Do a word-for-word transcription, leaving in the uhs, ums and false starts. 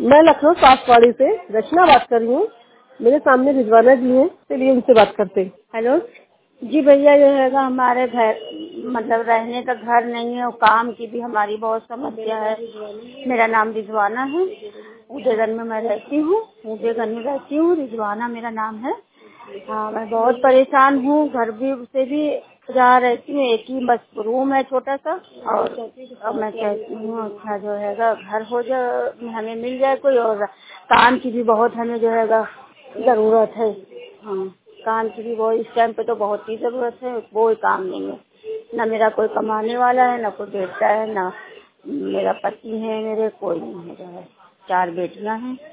मैं लखनऊ सासवाड़ी से रचना बात कर रही हूँ। मेरे सामने रिजवाना जी हैं, चलिए उनसे बात करते हैं। हेलो जी भैया, जो है हमारे घर मतलब रहने का घर नहीं है और काम की भी हमारी बहुत समस्या है। मेरा नाम रिजवाना है, उदयगंज में मैं रहती हूँ। उदयगंज में रहती हूँ, रिजवाना मेरा नाम है। हाँ, मैं बहुत परेशान हूँ। घर भी से भी जहाँ रहती हूँ एक ही बस रूम है छोटा सा, और अब मैं कहती हूँ अच्छा जो है घर हो जाए, हमें मिल जाए कोई, और काम की भी बहुत हमें जो है जरूरत है। हाँ, काम की भी बहुत, इस टाइम पे तो बहुत ही जरूरत है। कोई काम नहीं है, ना मेरा कोई कमाने वाला है, ना कोई बेटा है, ना मेरा पति है, मेरे कोई नहीं है। जो है चार बेटियां हैं।